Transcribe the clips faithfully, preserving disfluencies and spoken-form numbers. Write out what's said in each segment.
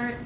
start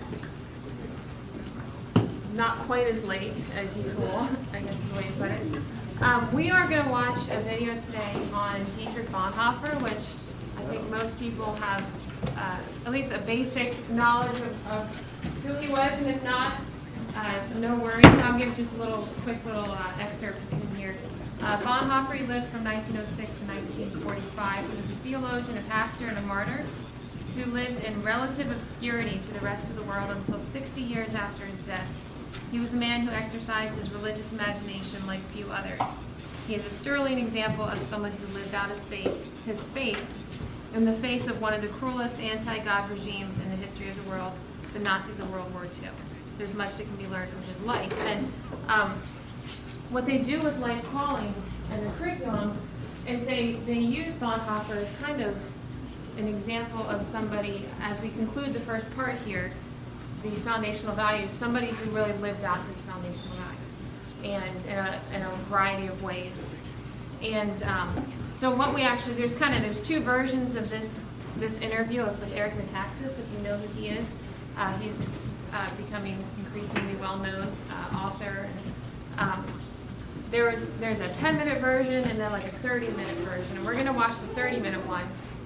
not quite as late as usual, I guess is the way to put it. Um, we are going to watch a video today on Dietrich Bonhoeffer, which I think most people have uh, at least a basic knowledge of, of who he was, and if not, uh, no worries. I'll give just a little quick little uh, excerpt in here. Uh, Bonhoeffer, he lived from nineteen oh six to nineteen forty-five. He was a theologian, a pastor, and a martyr who lived in relative obscurity to the rest of the world until sixty years after his death. He was a man who exercised his religious imagination like few others. He is a sterling example of someone who lived out his faith, his faith in the face of one of the cruelest anti-God regimes in the history of the world, the Nazis of World War Two. There's much that can be learned from his life. And um, what they do with Life Calling and the curriculum is they, they use Bonhoeffer as kind of an example of somebody, as we conclude the first part here, the foundational values, somebody who really lived out his foundational values, and in a, in a variety of ways. And um, so what we actually, there's kind of, there's two versions of this this interview. It's with Eric Metaxas, if you know who he is. Uh, he's uh, becoming increasingly well-known uh, author. And, um, there was, there's a ten minute version and then like a thirty minute version, and we're going to watch the thirty minute one.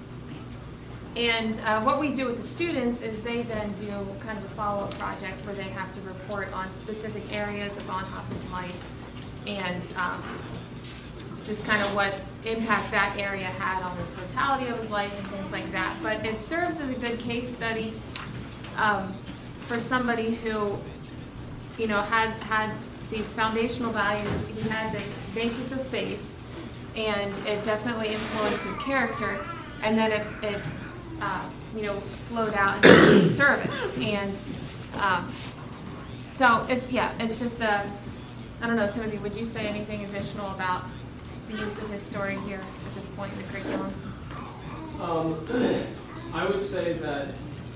And uh, what we do with the students is they then do kind of a follow-up project where they have to report on specific areas of Bonhoeffer's life and um, just kind of what impact that area had on the totality of his life and things like that. But it serves as a good case study um, for somebody who, you know, had, had these foundational values. He had this basis of faith, and it definitely influenced his character, and then it, it Uh, you know, flowed out into his service. And um, so it's, yeah, it's just a, I don't know, Timothy, would you say anything additional about the use of his story here at this point in the curriculum? Um, I would say that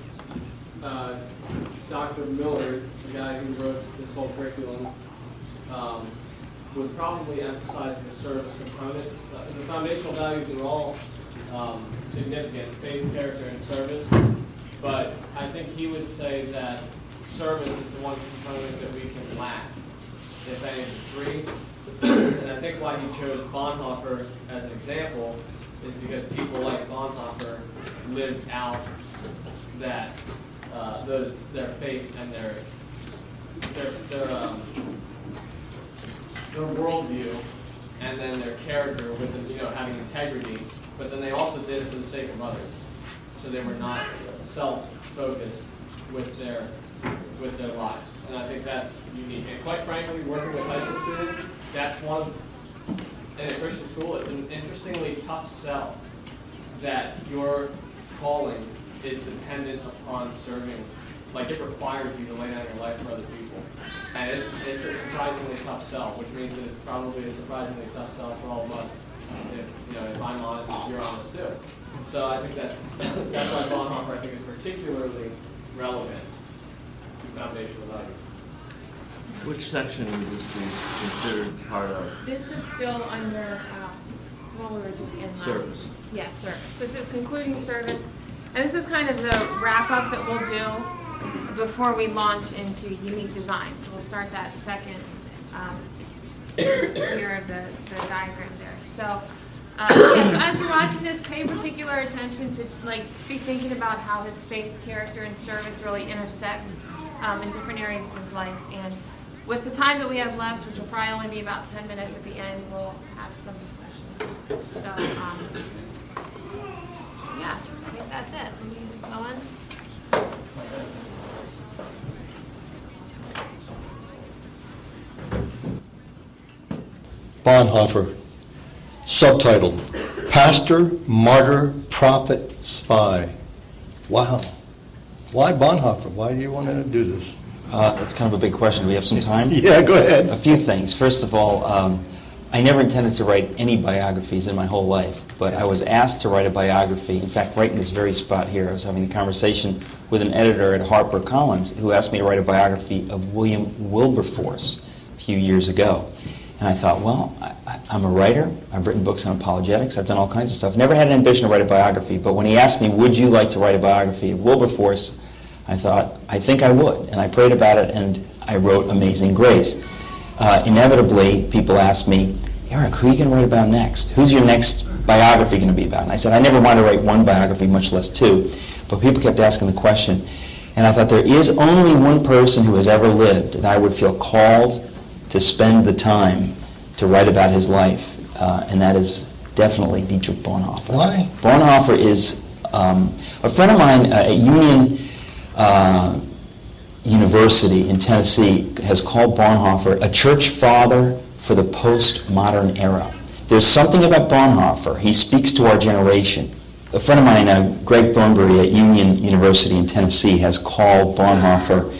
uh, Doctor Miller, the guy who wrote this whole curriculum, um, would probably emphasize the service component. Uh, the foundational values are all um, significant, faith, character, and service, but I think he would say that service is the one component that we can lack, if any of the three. And I think why he chose Bonhoeffer as an example is because people like Bonhoeffer lived out that uh, those their faith and their their their, um, their worldview, and then their character with the, you know, having integrity. But then they also did it for the sake of others, so they were not self-focused with their with their lives. And I think that's unique. And quite frankly, working with high school students, that's one of, in a Christian school, it's an interestingly tough sell that your calling is dependent upon serving. Like, it requires you to lay down your life for other people. And it's, it's a surprisingly tough sell, which means that it's probably a surprisingly tough sell for all of us. If, you know, if I'm honest, if you're honest too. So I think that's that's why Bonhoeffer, I think, is particularly relevant to foundational values. Which section would this be considered part of? This is still under, uh, well, we were just in last. Service. Yeah, service. This is concluding service. And this is kind of the wrap-up that we'll do before we launch into unique design. So we'll start that second um, sphere of the, the diagram there. So, uh, yeah, so as you're watching this, pay particular attention to, like, be thinking about how his faith, character, and service really intersect um, in different areas of his life. And with the time that we have left, which will probably only be about ten minutes at the end, we'll have some discussion. So, um, yeah, I think that's it. Owen? Bonhoeffer, subtitled, Pastor, Martyr, Prophet, Spy. Wow. Why Bonhoeffer? Why do you want to do this? Uh, that's kind of a big question. Do we have some time? Yeah, go ahead. A few things. First of all, um, I never intended to write any biographies in my whole life, but I was asked to write a biography. In fact, right in this very spot here, I was having a conversation with an editor at HarperCollins who asked me to write a biography of William Wilberforce a few years ago. And I thought, well, I, I'm a writer. I've written books on apologetics. I've done all kinds of stuff. Never had an ambition to write a biography, but when he asked me, would you like to write a biography of Wilberforce, I thought, I think I would. And I prayed about it, and I wrote Amazing Grace. Uh, inevitably, people asked me, Eric, who are you going to write about next? Who's your next biography going to be about? And I said, I never wanted to write one biography, much less two. But people kept asking the question. And I thought, there is only one person who has ever lived that I would feel called to spend the time to write about his life, uh, and that is definitely Dietrich Bonhoeffer. Why? Bonhoeffer is um, a friend of mine uh, at Union uh, University in Tennessee has called Bonhoeffer a church father for the postmodern era. There's something about Bonhoeffer. He speaks to our generation. A friend of mine, uh, Greg Thornbury at Union University in Tennessee, has called Bonhoeffer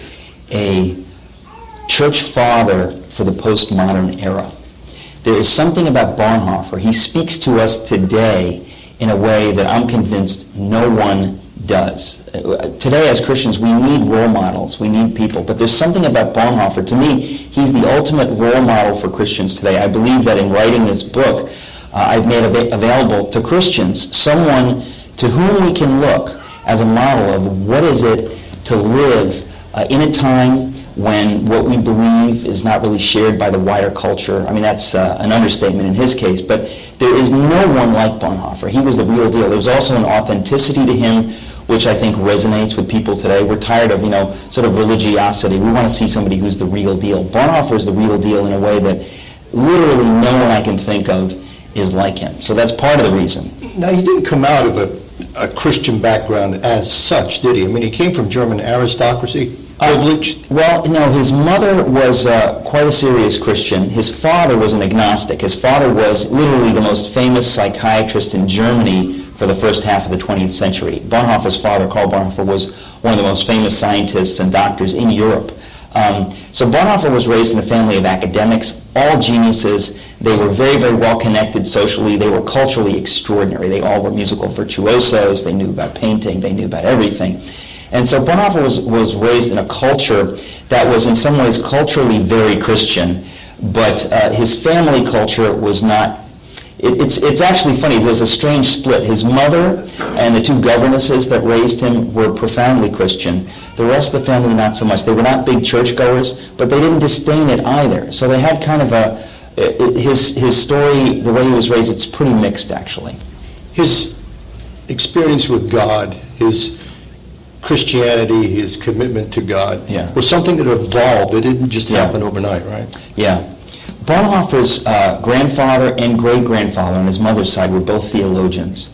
a church father for the postmodern era. There is something about Bonhoeffer. He speaks to us today in a way that I'm convinced no one does. Uh, today as Christians, we need role models. We need people. But there's something about Bonhoeffer. To me, he's the ultimate role model for Christians today. I believe that in writing this book, uh, I've made av- available to Christians someone to whom we can look as a model of what is it to live uh, in a time when what we believe is not really shared by the wider culture. I mean, that's uh, an understatement in his case, but there is no one like Bonhoeffer. He was the real deal. There was also an authenticity to him which I think resonates with people today. We're tired of, you know, sort of religiosity. We want to see somebody who's the real deal. Bonhoeffer is the real deal in a way that literally no one I can think of is like him. So that's part of the reason. Now, he didn't come out of a, a Christian background as such, did he? I mean, he came from German aristocracy, privileged. Uh, well, no, his mother was uh, quite a serious Christian. His father was an agnostic. His father was literally the most famous psychiatrist in Germany for the first half of the twentieth century. Bonhoeffer's father, Karl Bonhoeffer, was one of the most famous scientists and doctors in Europe. Um, so Bonhoeffer was raised in a family of academics, all geniuses. They were very, very well connected socially. They were culturally extraordinary. They all were musical virtuosos. They knew about painting. They knew about everything. And so Bonhoeffer was, was raised in a culture that was in some ways culturally very Christian, but uh, his family culture was not. It, it's, it's actually funny. There's a strange split. His mother and the two governesses that raised him were profoundly Christian. The rest of the family, not so much. They were not big churchgoers, but they didn't disdain it either. So they had kind of a, it, his, his story, the way he was raised, it's pretty mixed, actually. His experience with God, his Christianity, his commitment to God, Yeah. was something that evolved. It didn't just Yeah. happen overnight, right? Yeah. Bonhoeffer's uh, grandfather and great-grandfather on his mother's side were both theologians.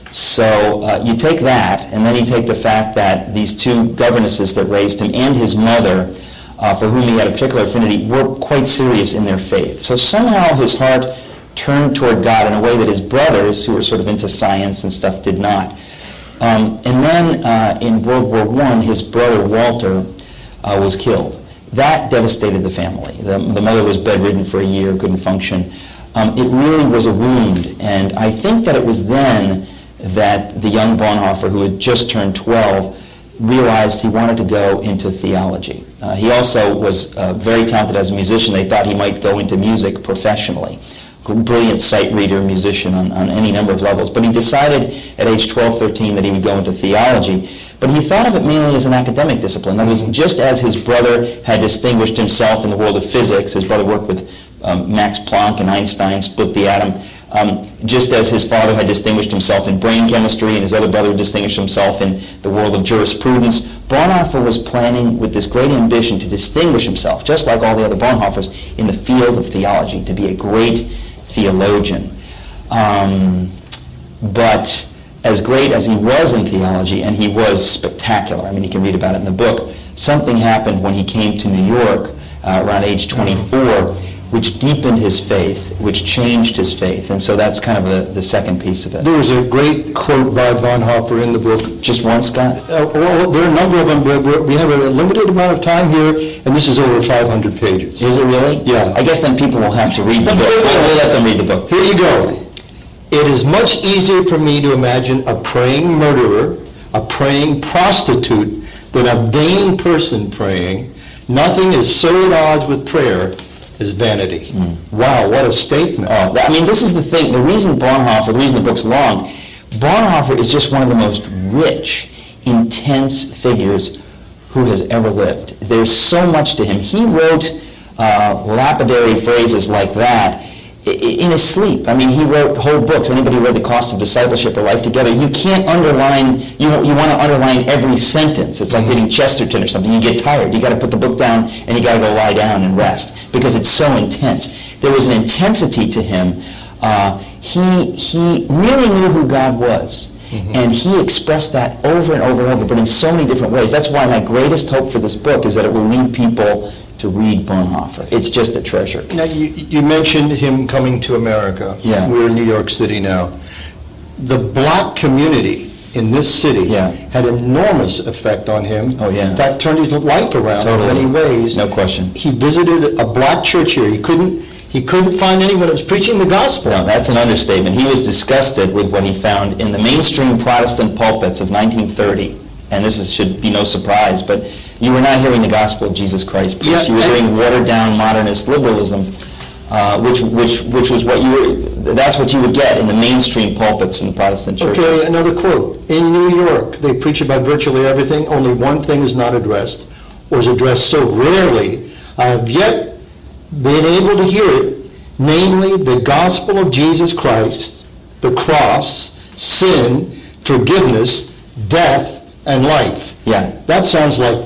So uh, you take that, and then you take the fact that these two governesses that raised him and his mother, uh, for whom he had a particular affinity, were quite serious in their faith. So somehow his heart turned toward God in a way that his brothers, who were sort of into science and stuff, did not. Um, and then uh, in World War One, his brother Walter uh, was killed. That devastated the family. The, the mother was bedridden for a year, couldn't function. Um, it really was a wound, and I think that it was then that the young Bonhoeffer, who had just turned twelve, realized he wanted to go into theology. Uh, he also was uh, very talented as a musician. They thought he might go into music professionally. Brilliant sight reader, musician on, on any number of levels. But he decided at age twelve, thirteen that he would go into theology. But he thought of it mainly as an academic discipline. That was just as his brother had distinguished himself in the world of physics. His brother worked with um, Max Planck and Einstein, split the atom. Um, just as his father had distinguished himself in brain chemistry and his other brother distinguished himself in the world of jurisprudence, Bonhoeffer was planning with this great ambition to distinguish himself, just like all the other Bonhoeffers, in the field of theology, to be a great theologian. Um, but as great as he was in theology, and he was spectacular, I mean, you can read about it in the book, something happened when he came to New York uh, around age twenty-four, which deepened his faith, which changed his faith. And so that's kind of the, the second piece of it. There was a great quote by Bonhoeffer in the book. Just one, Scott? Uh, well, there are a number of them, but we're- we have a limited amount of time here, and this is over five hundred pages. Is it really? Yeah. I guess then people will have to read the book. We'll, we'll let them read the book. Here you go. It is much easier for me to imagine a praying murderer, a praying prostitute, than a vain person praying. Nothing is so at odds with prayer as vanity. Mm. Wow, what a statement. Oh, I mean, this is the thing. The reason Bonhoeffer, the reason the book's long, Bonhoeffer is just one of the most rich, intense figures who has ever lived. There's so much to him. He wrote uh, lapidary phrases like that in his sleep. I mean, he wrote whole books. Anybody read The Cost of Discipleship or Life Together? You can't underline, you, you want to underline every sentence. It's like reading Chesterton or something. You get tired. You got to put the book down and you got to go lie down and rest because it's so intense. There was an intensity to him. Uh, he, he really knew who God was. Mm-hmm. And he expressed that over and over and over, but in so many different ways. That's why my greatest hope for this book is that it will lead people to read Bonhoeffer. It's just a treasure. Now, you, you mentioned him coming to America. Yeah. We're in New York City now. The black community in this city Yeah. had enormous effect on him. Oh, yeah. In fact, turned his life around Totally. in many ways. No question. He visited a black church here. He couldn't, he couldn't find anyone that was preaching the gospel. No, that's an understatement. He was disgusted with what he found in the mainstream Protestant pulpits of nineteen thirty. And this is, should be no surprise, but you were not hearing the gospel of Jesus Christ preached. Yeah, you were and- hearing watered-down modernist liberalism, uh, which, which, which was what you were, that's what you would get in the mainstream pulpits in the Protestant churches. Okay, another quote. In New York, they preach about virtually everything. Only one thing is not addressed, or is addressed so rarely. I have yet been able to hear it, namely the gospel of Jesus Christ, the cross, sin, forgiveness, death, and life. Yeah. That sounds like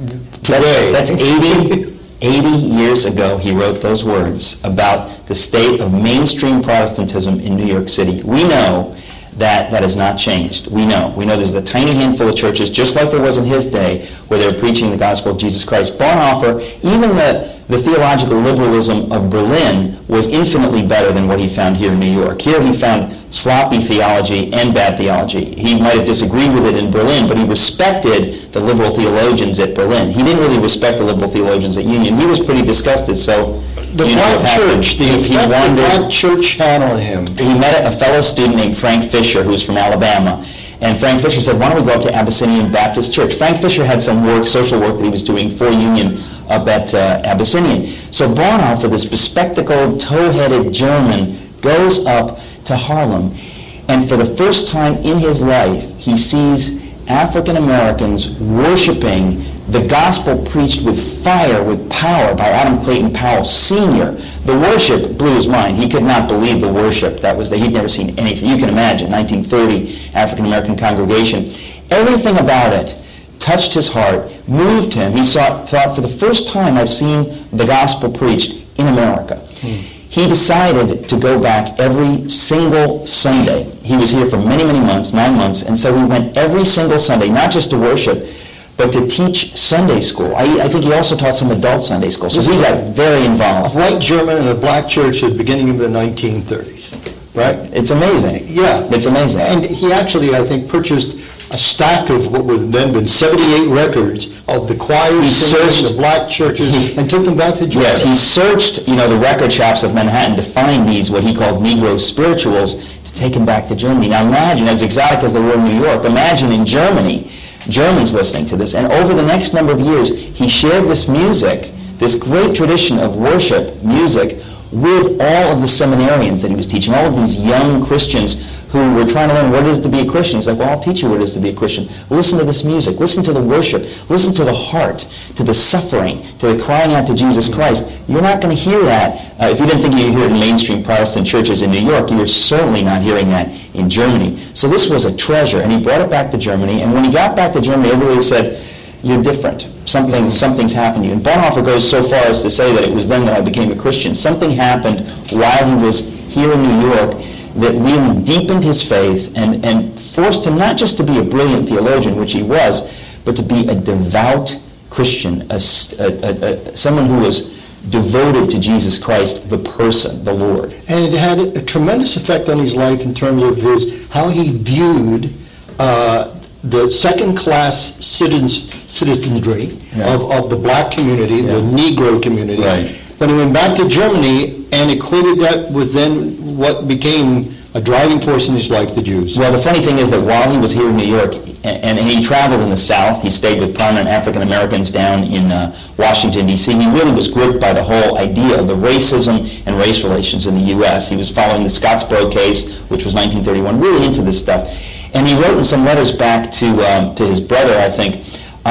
today. That's, that's eighty, eighty years ago he wrote those words about the state of mainstream Protestantism in New York City. We know that that has not changed. We know. We know there's a tiny handful of churches, just like there was in his day, where they were preaching the gospel of Jesus Christ. Bonhoeffer, even the, the theological liberalism of Berlin was infinitely better than what he found here in New York. Here he found sloppy theology and bad theology. He might have disagreed with it in Berlin, but he respected the liberal theologians at Berlin. He didn't really respect the liberal theologians at Union. He was pretty disgusted, so The you know what black happened. church, the He- he effect the wandered- black church had on him. he met a fellow student named Frank Fisher, who was from Alabama. And Frank Fisher said, why don't we go up to Abyssinian Baptist Church? Frank Fisher had some work, social work that he was doing for Union up at uh, Abyssinian. So Bonhoeffer, this bespectacled, tow-headed German, goes up to Harlem. And for the first time in his life, he sees African Americans worshiping the gospel preached with fire, with power by Adam Clayton Powell Senior The worship blew his mind. He could not believe the worship that was there. He'd never seen anything. You can imagine, nineteen thirty, African American congregation. Everything about it touched his heart, moved him. He saw, thought, for the first time I've seen the gospel preached in America. Hmm. He decided to go back every single Sunday. He was here for many, many months, nine months, and so he went every single Sunday, not just to worship, but to teach Sunday school. I, I think he also taught some adult Sunday school, so he got very A involved. white German in a black church at the beginning of the nineteen thirties, right? It's amazing. Yeah. It's amazing. And he actually, I think, purchased a stack of what would have then been seventy-eight records of the choirs He singing in searched- the black churches he- and took them back to Germany. Yes, he searched, you know, the record shops of Manhattan to find these, what he called Negro spirituals, to take them back to Germany. Now imagine, as exotic as they were in New York, imagine in Germany, Germans listening to this. And over the next number of years, he shared this music, this great tradition of worship music, with all of the seminarians that he was teaching, all of these young Christians who were trying to learn what it is to be a Christian. He's like, well, I'll teach you what it is to be a Christian. Listen to this music. Listen to the worship. Listen to the heart, to the suffering, to the crying out to Jesus Christ. You're not going to hear that. Uh, if you didn't think you'd hear it in mainstream Protestant churches in New York, you were certainly not hearing that in Germany. So this was a treasure, and he brought it back to Germany. And when he got back to Germany, everybody said, you're different. Something, something's happened to you. And Bonhoeffer goes so far as to say that it was then that I became a Christian. Something happened while he was here in New York that really deepened his faith and, and forced him not just to be a brilliant theologian, which he was, but to be a devout Christian, a, a, a, a, someone who was devoted to Jesus Christ, the person, the Lord. And it had a tremendous effect on his life in terms of his how he viewed uh, the second-class citizens, citizenry Yeah. of, of the black community, Yeah. the Negro community. Right. But he went back to Germany and equated that with then what became a driving force in his life, the Jews. Well, the funny thing is that while he was here in New York, and, and he traveled in the South, he stayed with prominent African Americans down in uh, Washington, D C, he really was gripped by the whole idea of the racism and race relations in the U S He was following the Scottsboro case, which was nineteen thirty-one, really into this stuff. And he wrote in some letters back to, um, to his brother, I think, uh,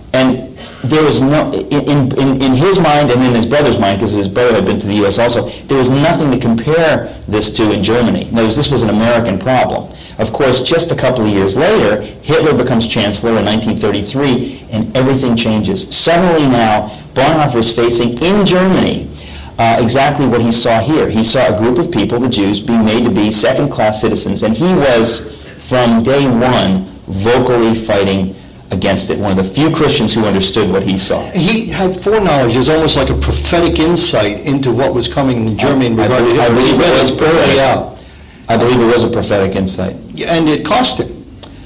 And there was no, in, in, in his mind and in his brother's mind, because his brother had been to the U S also, there was nothing to compare this to in Germany. In other words, this was an American problem. Of course, just a couple of years later, Hitler becomes chancellor in nineteen thirty-three, and everything changes. Suddenly now, Bonhoeffer is facing in Germany uh, exactly what he saw here. He saw a group of people, the Jews, being made to be second-class citizens, and he was, from day one, vocally fighting against it. One of the few Christians who understood what he saw. He had foreknowledge. It was almost like a prophetic insight into what was coming in Germany in I, regard to I, I believe it was early prophetic. out. I believe it was a prophetic insight. And it cost him.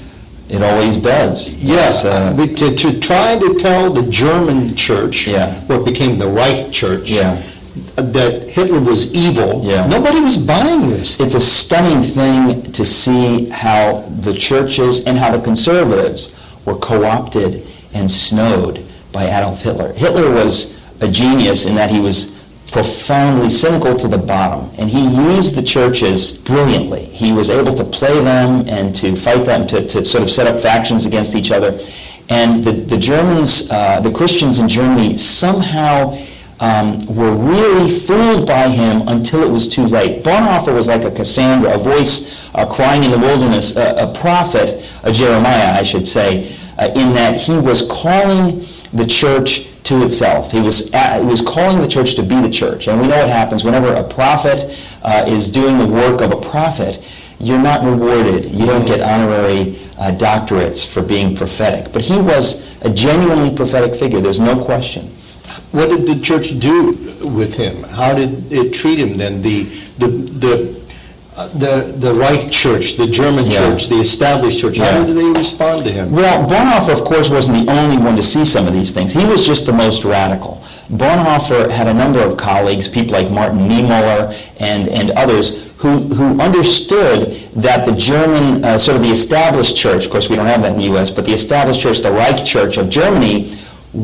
It always does. Yes, It's, uh, but to, to try to tell the German church, Yeah. what became the Reich Church, Yeah. that Hitler was evil, Yeah. nobody was buying this. It's a stunning thing to see how the churches and how the conservatives were co-opted and snowed by Adolf Hitler. Hitler was a genius in that he was profoundly cynical to the bottom, and he used the churches brilliantly. He was able to play them and to fight them, to, to sort of set up factions against each other. And the, the Germans, uh, the Christians in Germany somehow um, were really fooled by him until it was too late. Bonhoeffer was like a Cassandra, a voice uh, crying in the wilderness, a, a prophet, a Jeremiah, I should say, uh, in that he was calling the church to itself. He was at, he was calling the church to be the church. And we know what happens whenever a prophet uh, is doing the work of a prophet. You're not rewarded. You don't get honorary uh, doctorates for being prophetic. But he was a genuinely prophetic figure. There's no question. What did the church do with him? How did it treat him then? The the the uh, the, the Reich Church, the German Yeah. church, the established church. Yeah. How did they respond to him? Well, Bonhoeffer, of course, wasn't the only one to see some of these things. He was just the most radical. Bonhoeffer had a number of colleagues, people like Martin Niemöller and, and others, who, who understood that the German, uh, sort of the established church, of course we don't have that in the U S, but the established church, the Reich Church of Germany,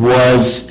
was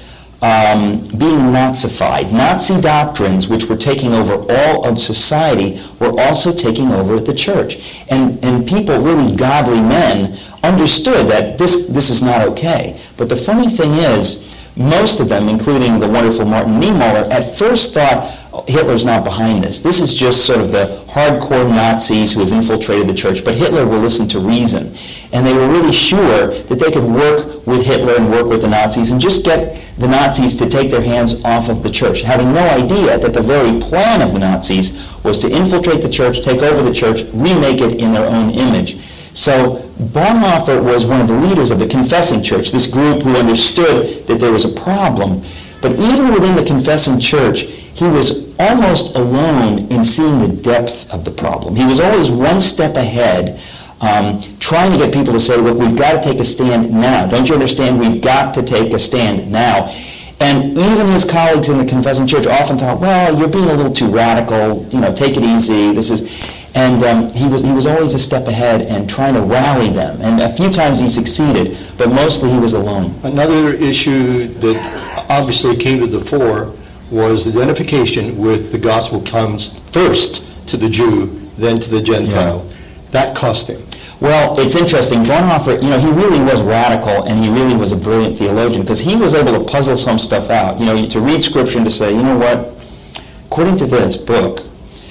Um, being Nazified. Nazi doctrines, which were taking over all of society, were also taking over the church. And, and people, really godly men, understood that this, this is not okay. But the funny thing is, most of them, including the wonderful Martin Niemöller, at first thought, oh, Hitler's not behind this. This is just sort of the hardcore Nazis who have infiltrated the church. But Hitler will listen to reason. And they were really sure that they could work with Hitler and work with the Nazis and just get the Nazis to take their hands off of the church, having no idea that the very plan of the Nazis was to infiltrate the church, take over the church, remake it in their own image. So Bonhoeffer was one of the leaders of the Confessing Church, this group who understood that there was a problem. But even within the Confessing Church, he was almost alone in seeing the depth of the problem. He was always one step ahead, um, trying to get people to say, look, we've got to take a stand now. Don't you understand? We've got to take a stand now. And even his colleagues in the Confessing Church often thought, well, you're being a little too radical, you know, take it easy. This is... And um, he was he was always a step ahead and trying to rally them. And a few times he succeeded, but mostly he was alone. Another issue that obviously came to the fore was identification with the gospel comes first to the Jew, then to the Gentile. Yeah. That cost him. Well, it's interesting. Bonhoeffer, you know, he really was radical, and he really was a brilliant theologian, because he was able to puzzle some stuff out. You know, to read Scripture and to say, you know what, according to this book,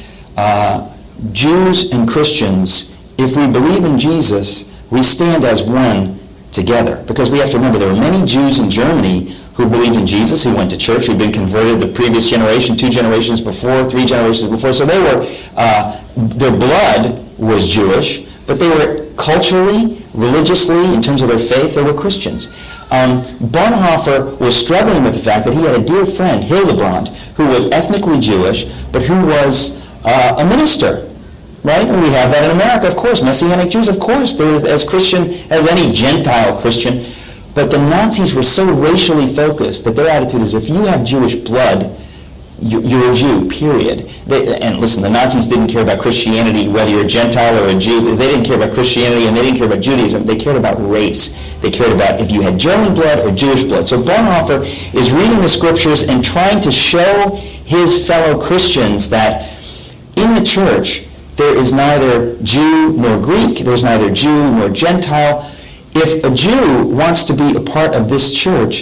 uh, Jews and Christians, if we believe in Jesus, we stand as one together. Because we have to remember, there were many Jews in Germany who believed in Jesus, who went to church, who'd been converted the previous generation, two generations before, three generations before. So they were, uh, their blood was Jewish, but they were culturally, religiously, in terms of their faith, they were Christians. Um, Bonhoeffer was struggling with the fact that he had a dear friend, Hildebrand, who was ethnically Jewish, but who was uh, a minister. Right? And we have that in America, of course. Messianic Jews, of course. They're as Christian as any Gentile Christian. But the Nazis were so racially focused that their attitude is, if you have Jewish blood, you're a Jew, period. They, and listen, the Nazis didn't care about Christianity, whether you're a Gentile or a Jew. They didn't care about Christianity, and they didn't care about Judaism. They cared about race. They cared about if you had German blood or Jewish blood. So Bonhoeffer is reading the Scriptures and trying to show his fellow Christians that in the church, there is neither Jew nor Greek. There's neither Jew nor Gentile. if a Jew wants to be a part of this church,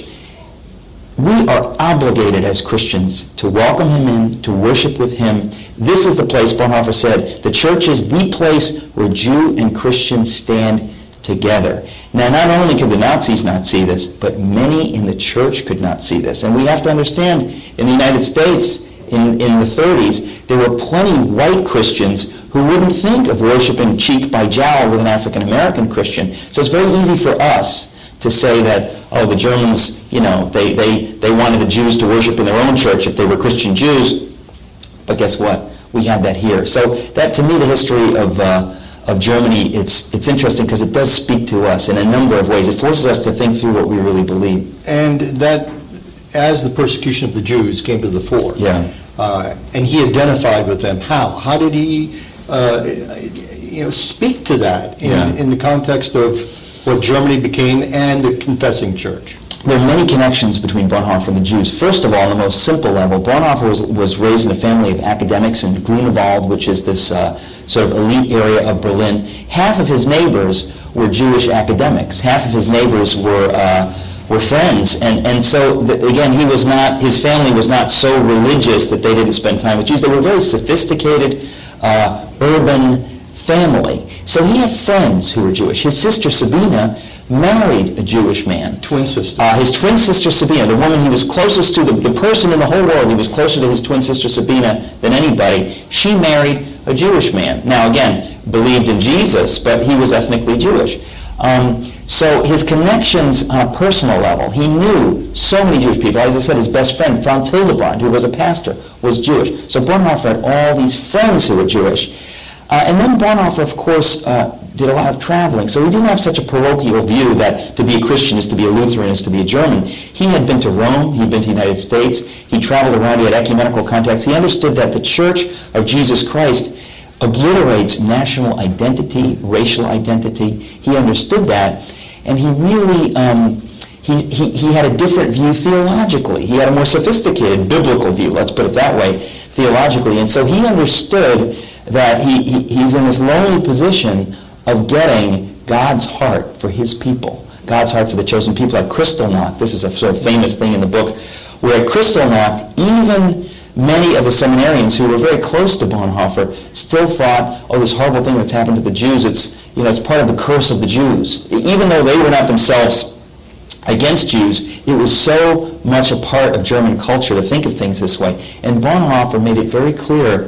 we are obligated as Christians to welcome him in, to worship with him. This is the place, Bonhoeffer said, the church is the place where Jew and Christian stand together. Now, not only could the Nazis not see this, but many in the church could not see this. And we have to understand, in the United States, in, in the thirties, there were plenty white Christians who wouldn't think of worshiping cheek by jowl with an African-American Christian. So it's very easy for us to say that, oh, the Germans, you know, they, they, they wanted the Jews to worship in their own church if they were Christian Jews. But guess what? We had that here. So that, to me, the history of uh, of Germany, it's it's interesting because it does speak to us in a number of ways. It forces us to think through what we really believe. And that, as the persecution of the Jews came to the fore, Yeah. uh, and he identified with them, how? How did he, uh, you know, speak to that in, Yeah. in the context of what Germany became and the confessing church? There are many connections between Bonhoeffer and the Jews. First of all, on the most simple level, Bonhoeffer was, was raised in a family of academics in Grunewald, which is this uh, sort of elite area of Berlin. Half of his neighbors were Jewish academics. Half of his neighbors were uh, were friends. And, and so, the, again, he was not, his family was not so religious that they didn't spend time with Jews. They were a very sophisticated, uh, urban family. So he had friends who were Jewish. His sister Sabina married a Jewish man. Twin sister. Uh, his twin sister Sabina, the woman he was closest to, the, the person in the whole world, he was closer to his twin sister Sabina than anybody, she married a Jewish man. Now again, believed in Jesus, but he was ethnically Jewish. Um, so his connections on a personal level, he knew so many Jewish people. As I said, his best friend, Franz Hildebrand, who was a pastor, was Jewish. So Bonhoeffer had all these friends who were Jewish. Uh, and then Bonhoeffer, of course, uh, did a lot of traveling. So he didn't have such a parochial view that to be a Christian is to be a Lutheran, is to be a German. He had been to Rome. He'd been to the United States. He traveled around. He had ecumenical contacts. He understood that the Church of Jesus Christ obliterates national identity, racial identity. He understood that. And he really, um, he, he, he had a different view theologically. He had a more sophisticated biblical view, let's put it that way, theologically. And so he understood that he, he he's in this lonely position of getting God's heart for his people, God's heart for the chosen people. At Kristallnacht, this is a sort of famous thing in the book, where at Kristallnacht, even many of the seminarians who were very close to Bonhoeffer still thought, oh, this horrible thing that's happened to the Jews, it's, you know, it's part of the curse of the Jews. Even though they were not themselves against Jews, it was so much a part of German culture to think of things this way. And Bonhoeffer made it very clear,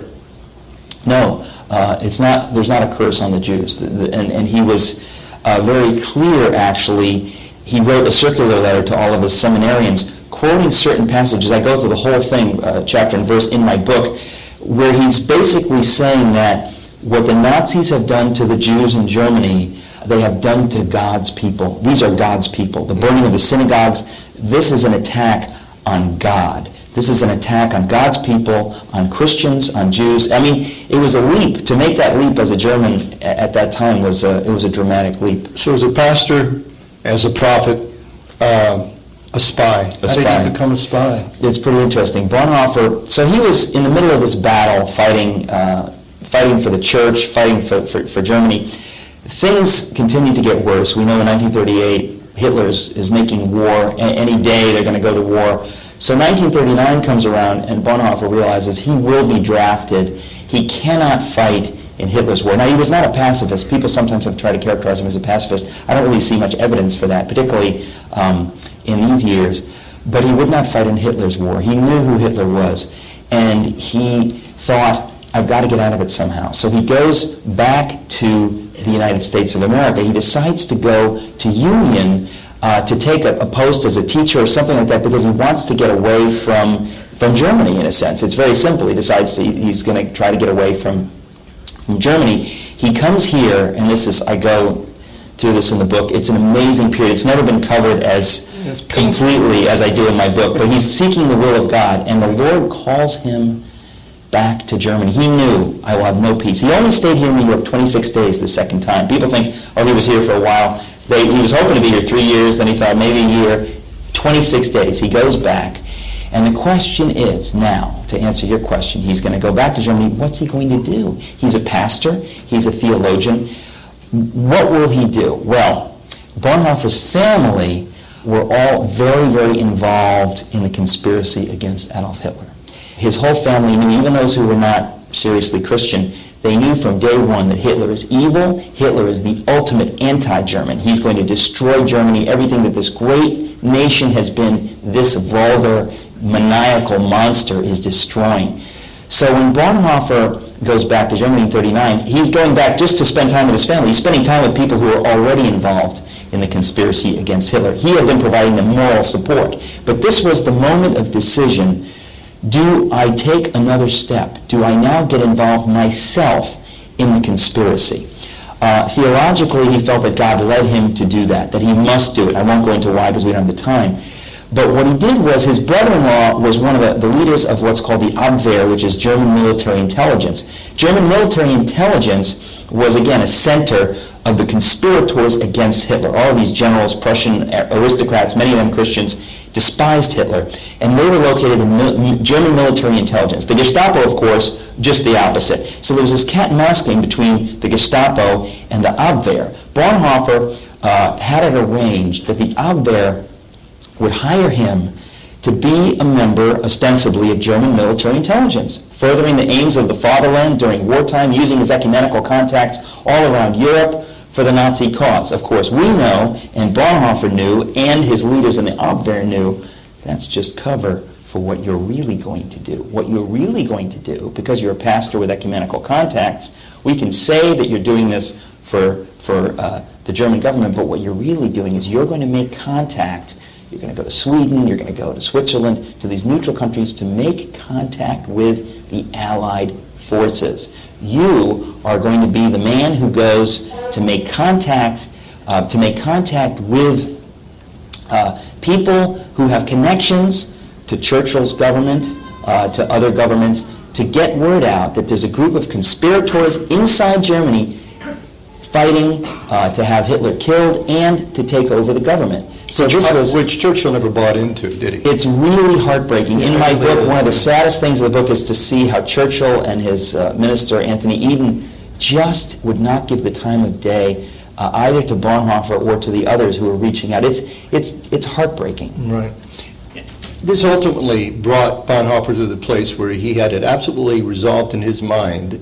no, uh, it's not. There's not a curse on the Jews. And, and he was uh, very clear, actually. He wrote a circular letter to all of his seminarians, quoting certain passages. I go through the whole thing, uh, chapter and verse, in my book, where he's basically saying that what the Nazis have done to the Jews in Germany, they have done to God's people. These are God's people. The burning of the synagogues, this is an attack on God. This is an attack on God's people, on Christians, on Jews. I mean, it was a leap. To make that leap as a German at that time was a, it was a dramatic leap. So as a pastor, as a prophet, uh, a spy. A How spy. did he become a spy? It's pretty interesting. Bonhoeffer, so he was in the middle of this battle, fighting uh, fighting for the church, fighting for, for, for Germany. Things continued to get worse. We know in nineteen thirty-eight, Hitler is making war. A- any day they're going to go to war. So nineteen thirty-nine comes around, and Bonhoeffer realizes he will be drafted. He cannot fight in Hitler's war. Now, he was not a pacifist. People sometimes have tried to characterize him as a pacifist. I don't really see much evidence for that, particularly um, in these years. But he would not fight in Hitler's war. He knew who Hitler was, and he thought, I've got to get out of it somehow. So he goes back to the United States of America. He decides to go to Union uh, to take a, a post as a teacher or something like that because he wants to get away from from Germany, in a sense. It's very simple. He decides to, he's going to try to get away from from Germany. He comes here, and this is, I go through this in the book. It's an amazing period. It's never been covered as It's painful. completely as I do in my book, but he's seeking the will of God, and the Lord calls him back to Germany. He knew, I will have no peace. He only stayed here in New York twenty-six days the second time. People think, oh, he was here for a while. They, he was hoping to be here three years, then he thought maybe a year. twenty-six days. He goes back. And the question is now, to answer your question, he's going to go back to Germany. What's he going to do? He's a pastor. He's a theologian. What will he do? Well, Bonhoeffer's family were all very, very involved in the conspiracy against Adolf Hitler. His whole family, I mean, even those who were not seriously Christian, they knew from day one that Hitler is evil. Hitler is the ultimate anti-German. He's going to destroy Germany. Everything that this great nation has been, this vulgar, maniacal monster is destroying. So when Bonhoeffer goes back to Germany in thirty-nine, he's going back just to spend time with his family. He's spending time with people who are already involved in the conspiracy against Hitler. He had been providing them moral support. But this was the moment of decision. Do I take another step? Do I now get involved myself in the conspiracy? Uh, theologically, he felt that God led him to do that, that he must do it. I won't go into why because we don't have the time. But what he did was, his brother-in-law was one of the, the leaders of what's called the Abwehr, which is German military intelligence. German military intelligence was, again, a center of the conspirators against Hitler. All of these generals, Prussian aristocrats, many of them Christians, despised Hitler. And they were located in mil- German military intelligence. The Gestapo, of course, just the opposite. So there was this cat and mouse game between the Gestapo and the Abwehr. Bonhoeffer uh, had it arranged that the Abwehr would hire him to be a member, ostensibly, of German military intelligence, furthering the aims of the fatherland during wartime, using his ecumenical contacts all around Europe for the Nazi cause. Of course, we know, and Bonhoeffer knew, and his leaders in the Abwehr knew, that's just cover for what you're really going to do. What you're really going to do, because you're a pastor with ecumenical contacts, we can say that you're doing this for, for uh, the German government, but what you're really doing is you're going to make contact. You're going to go to Sweden, you're going to go to Switzerland, to these neutral countries to make contact with the Allied forces. You are going to be the man who goes to make contact, uh, to make contact with uh, people who have connections to Churchill's government, uh, to other governments, to get word out that there's a group of conspirators inside Germany fighting uh, to have Hitler killed and to take over the government. So which, this was, which Churchill never bought into, did he? It's really heartbreaking. In my book, one of the saddest things of the book is to see how Churchill and his uh, minister, Anthony Eden, just would not give the time of day uh, either to Bonhoeffer or to the others who were reaching out. It's, it's, it's heartbreaking. Right. This ultimately brought Bonhoeffer to the place where he had it absolutely resolved in his mind,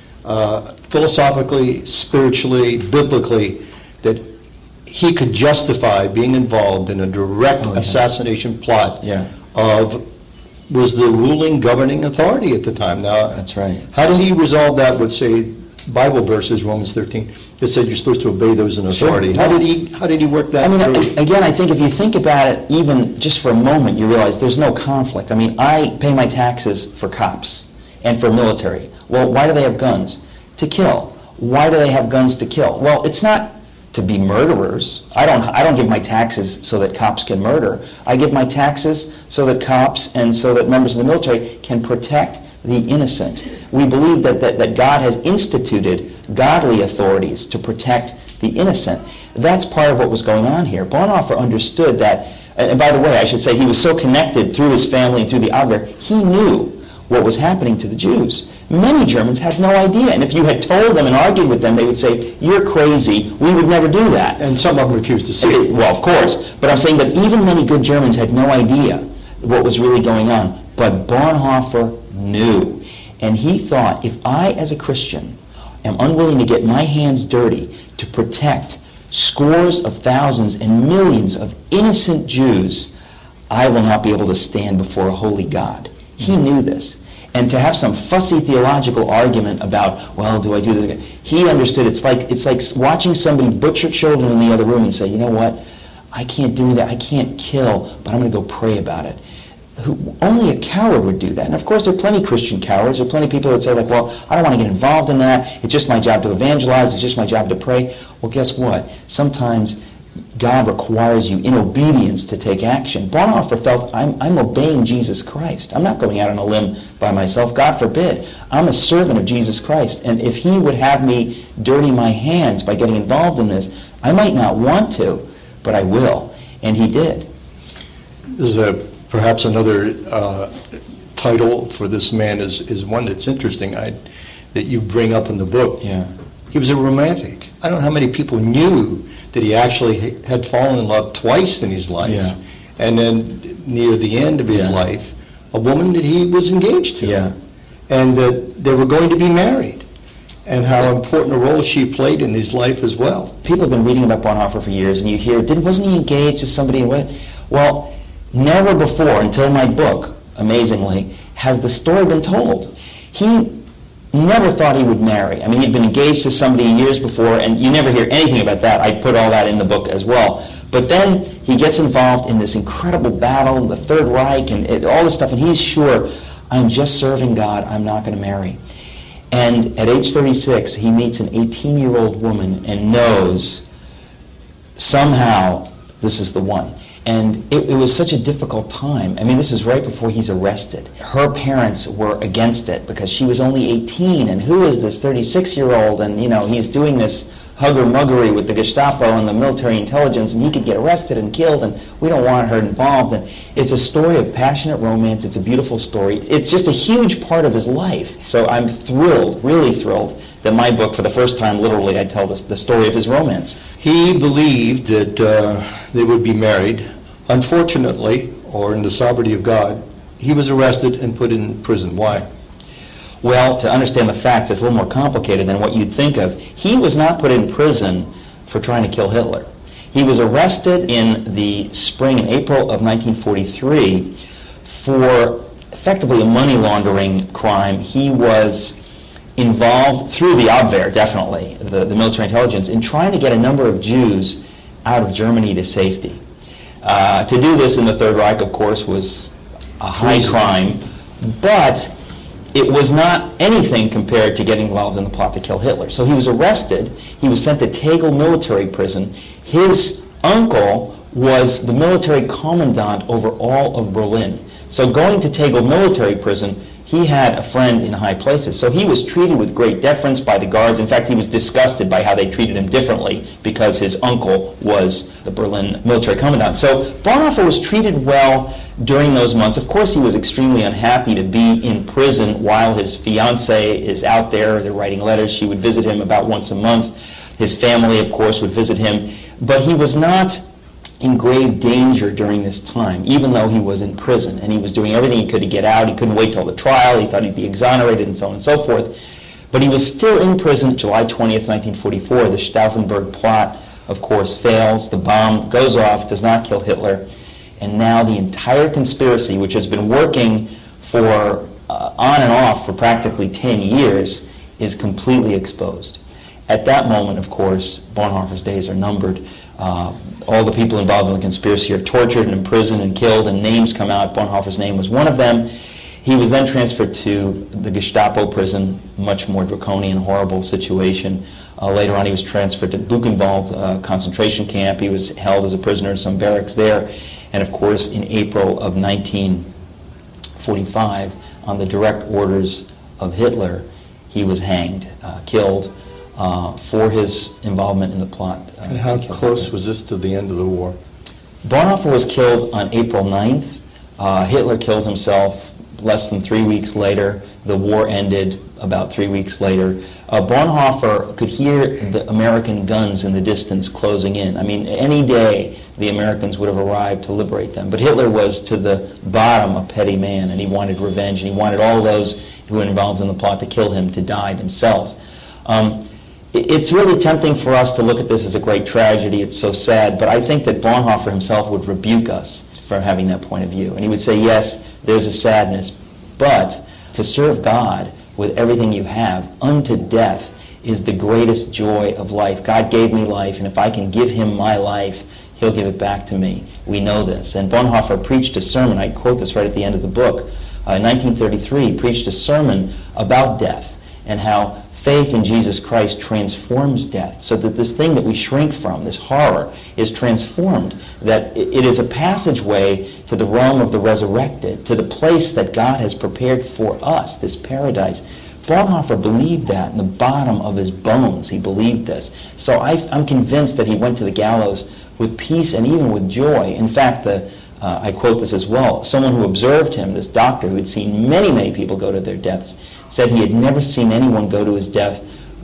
uh, philosophically, spiritually, biblically, that he could justify being involved in a direct Oh, yeah. assassination plot Yeah. of, was the ruling governing authority at the time. Now, That's right. how did he resolve that with, say, Bible verses, Romans thirteen, that said you're supposed to obey those in authority? Sure. How did he How did he work that I mean, through? a- again, I think if you think about it, even just for a moment, you realize there's no conflict. I mean, I pay my taxes for cops and for military. Well, why do they have guns? To kill. Why do they have guns to kill? Well, it's not to be murderers. I don't I don't give my taxes so that cops can murder. I give my taxes so that cops and so that members of the military can protect the innocent. We believe that, that, that God has instituted godly authorities to protect the innocent. That's part of what was going on here. Bonhoeffer understood that, and by the way, I should say he was so connected through his family and through the Abwehr, he knew what was happening to the Jews. Many Germans had no idea, and if you had told them and argued with them, they would say, you're crazy, we would never do that. And some of them refused to see Okay, it. well, of course, but I'm saying that even many good Germans had no idea what was really going on. But Bonhoeffer knew, and he thought, if I, as a Christian, am unwilling to get my hands dirty to protect scores of thousands and millions of innocent Jews, I will not be able to stand before a holy God. He knew this. And to have some fussy theological argument about, well, do I do this again? He understood it's like it's like watching somebody butcher children in the other room and say, you know what, I can't do that, I can't kill, but I'm going to go pray about it. Who, only a coward would do that. And of course there are plenty of Christian cowards. There are plenty of people that say like, well, I don't want to get involved in that. It's just my job to evangelize. It's just my job to pray. Well, guess what? Sometimes God requires you in obedience to take action. Bonhoeffer felt, I'm, I'm obeying Jesus Christ. I'm not going out on a limb by myself. God forbid. I'm a servant of Jesus Christ. And if he would have me dirty my hands by getting involved in this, I might not want to, but I will. And he did. There's a, perhaps another uh, title for this man is, is one that's interesting I, that you bring up in the book. Yeah. He was a romantic. I don't know how many people knew that he actually had fallen in love twice in his life. Yeah. And then near the end of his Yeah. life, a woman that he was engaged to. Yeah. And that they were going to be married. And how important a role she played in his life as well. People have been reading about Bonhoeffer for years, and you hear, didn't wasn't he engaged to somebody? Well, never before, until my book, amazingly, has the story been told. He never thought he would marry. I mean, he'd been engaged to somebody years before, and you never hear anything about that. I put all that in the book as well. But then he gets involved in this incredible battle, the Third Reich, and it, all this stuff, and he's sure, I'm just serving God, I'm not going to marry. And at age thirty-six, he meets an eighteen-year-old woman and knows somehow this is the one. And it, it was such a difficult time. I mean, this is right before he's arrested. Her parents were against it because she was only eighteen, and who is this thirty-six-year-old? And, you know, he's doing this hugger-muggery with the Gestapo and the military intelligence, and he could get arrested and killed, and we don't want her involved. And it's a story of passionate romance. It's a beautiful story. It's just a huge part of his life. So I'm thrilled, really thrilled, that my book, for the first time, literally, I tell the, the story of his romance. He believed that uh, they would be married. Unfortunately, or in the sovereignty of God, he was arrested and put in prison. Why? Well, to understand the facts, it's a little more complicated than what you'd think of. He was not put in prison for trying to kill Hitler. He was arrested in the spring and April of nineteen forty-three for effectively a money laundering crime. He was involved, through the Abwehr, definitely, the, the military intelligence, in trying to get a number of Jews out of Germany to safety. Uh, to do this in the Third Reich, of course, was a high crime, but it was not anything compared to getting involved in the plot to kill Hitler. So he was arrested. He was sent to Tegel military prison. His uncle was the military commandant over all of Berlin. So going to Tegel military prison, he had a friend in high places. So he was treated with great deference by the guards. In fact, he was disgusted by how they treated him differently because his uncle was the Berlin military commandant. So Bonhoeffer was treated well during those months. Of course, he was extremely unhappy to be in prison while his fiancée is out there. They're writing letters. She would visit him about once a month. His family, of course, would visit him. But he was not in grave danger during this time, even though he was in prison, and he was doing everything he could to get out. He couldn't wait till the trial. He thought he'd be exonerated and so on and so forth. But he was still in prison July twentieth, nineteen forty-four. The Stauffenberg plot, of course, fails. The bomb goes off, does not kill Hitler. And now the entire conspiracy, which has been working for uh, on and off for practically ten years, is completely exposed. At that moment, of course, Bonhoeffer's days are numbered. Uh, all the people involved in the conspiracy are tortured and imprisoned and killed, and names come out. Bonhoeffer's name was one of them. He was then transferred to the Gestapo prison, much more draconian, horrible situation. Uh, later on, he was transferred to Buchenwald uh, concentration camp. He was held as a prisoner in some barracks there. And of course, in April of nineteen forty-five, on the direct orders of Hitler, he was hanged, uh, killed, Uh, for his involvement in the plot. Uh, And how to kill close Hitler. was this to the end of the war? Bonhoeffer was killed on April ninth. Uh, Hitler killed himself less than three weeks later. The war ended about three weeks later. Uh, Bonhoeffer could hear the American guns in the distance closing in. I mean, any day the Americans would have arrived to liberate them. But Hitler was to the bottom a petty man, and he wanted revenge, and he wanted all those who were involved in the plot to kill him to die themselves. Um, It's really tempting for us to look at this as a great tragedy. It's so sad. But I think that Bonhoeffer himself would rebuke us for having that point of view. And he would say, yes, there's a sadness, but to serve God with everything you have unto death is the greatest joy of life. God gave me life, and if I can give him my life, he'll give it back to me. We know this. And Bonhoeffer preached a sermon. I quote this right at the end of the book. Uh, in nineteen thirty-three, he preached a sermon about death and how faith in Jesus Christ transforms death, so that this thing that we shrink from, this horror, is transformed, that it is a passageway to the realm of the resurrected, to the place that God has prepared for us, this paradise. Bonhoeffer believed that in the bottom of his bones. He believed this. So I, I'm convinced that he went to the gallows with peace and even with joy. In fact, the Uh, I quote this as well. Someone who observed him, this doctor who had seen many, many people go to their deaths, said he had never seen anyone go to his death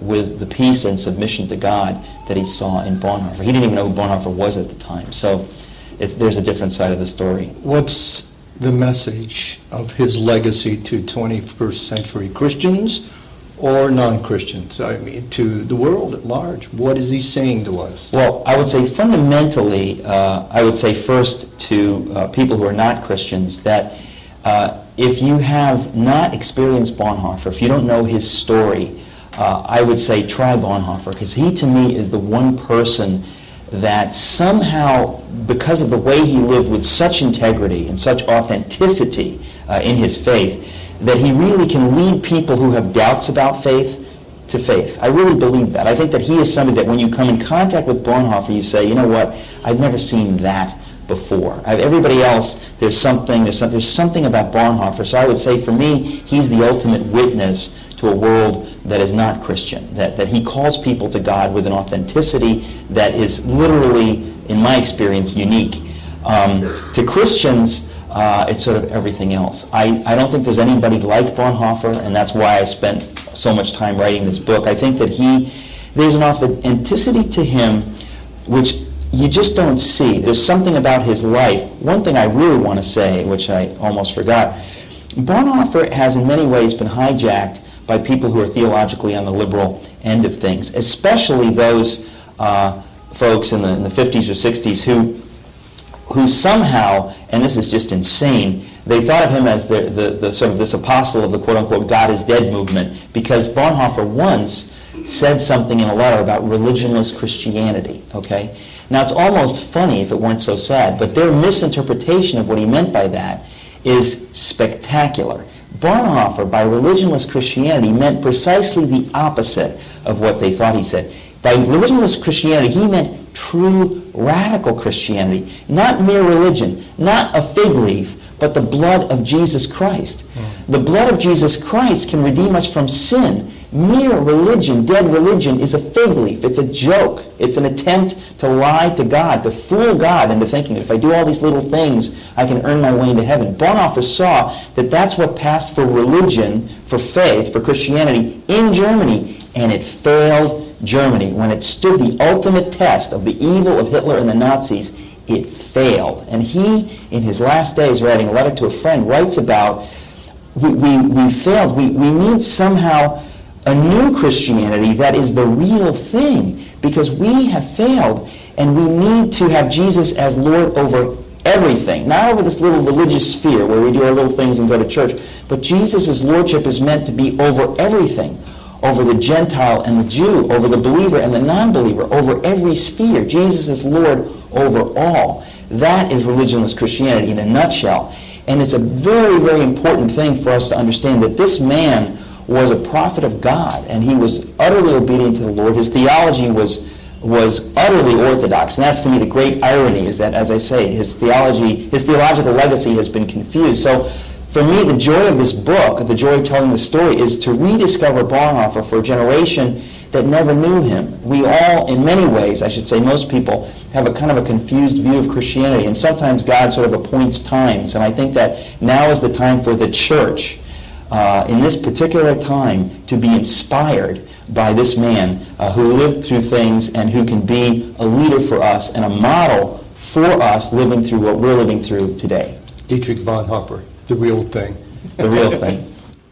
with the peace and submission to God that he saw in Bonhoeffer. He didn't even know who Bonhoeffer was at the time. So it's, there's a different side of the story. What's the message of his legacy to twenty-first century Christians or non-Christians? I mean, to the world at large. What is he saying to us? Well, I would say fundamentally, uh, I would say first to uh, people who are not Christians that uh, if you have not experienced Bonhoeffer, if you don't know his story, uh, I would say try Bonhoeffer, because he to me is the one person that somehow, because of the way he lived with such integrity and such authenticity uh, in his faith, that he really can lead people who have doubts about faith to faith. I really believe that. I think that he is somebody that when you come in contact with Bonhoeffer, you say, you know what, I've never seen that before. I've, everybody else, there's something, there's, some, there's something about Bonhoeffer. So I would say for me, he's the ultimate witness to a world that is not Christian, that, that he calls people to God with an authenticity that is literally, in my experience, unique. Um, to Christians, uh, it's sort of everything else. I, I don't think there's anybody like Bonhoeffer, and that's why I spent so much time writing this book. I think that he, there's an authenticity to him which you just don't see. There's something about his life. One thing I really want to say, which I almost forgot, Bonhoeffer has in many ways been hijacked by people who are theologically on the liberal end of things, especially those uh, folks in the, in the fifties or sixties who, who somehow, and this is just insane, they thought of him as the, the, the sort of this apostle of the quote-unquote God is dead movement, because Bonhoeffer once said something in a letter about religionless Christianity, okay? Now, it's almost funny if it weren't so sad, but their misinterpretation of what he meant by that is spectacular. Bonhoeffer, by religionless Christianity, meant precisely the opposite of what they thought he said. By religionless Christianity, he meant true radical Christianity, not mere religion, not a fig leaf, but the blood of Jesus Christ. Mm. The blood of Jesus Christ can redeem us from sin. Mere religion, dead religion, is a fig leaf. It's a joke. It's an attempt to lie to God, to fool God into thinking that if I do all these little things, I can earn my way into heaven. Bonhoeffer saw that that's what passed for religion, for faith, for Christianity in Germany, and it failed Germany. When it stood the ultimate test of the evil of Hitler and the Nazis, it failed. And he, in his last days, writing a letter to a friend, writes about, we, we, we failed. We, we need somehow a new Christianity that is the real thing, because we have failed, and we need to have Jesus as Lord over everything, not over this little religious sphere where we do our little things and go to church, but Jesus' lordship is meant to be over everything, over the Gentile and the Jew, over the believer and the non-believer, over every sphere. Jesus is Lord over all. That is religionless Christianity in a nutshell. And it's a very, very important thing for us to understand that this man was a prophet of God, and he was utterly obedient to the Lord. His theology was was utterly orthodox, and that's to me the great irony, is that, as I say, his theology, his theological legacy has been confused. So for me, the joy of this book, the joy of telling the story, is to rediscover Bonhoeffer for a generation that never knew him. We all, in many ways, I should say most people, have a kind of a confused view of Christianity, and sometimes God sort of appoints times, and I think that now is the time for the church, uh, in this particular time, to be inspired by this man uh, who lived through things and who can be a leader for us and a model for us living through what we're living through today. Dietrich Bonhoeffer, the real thing. The real thing.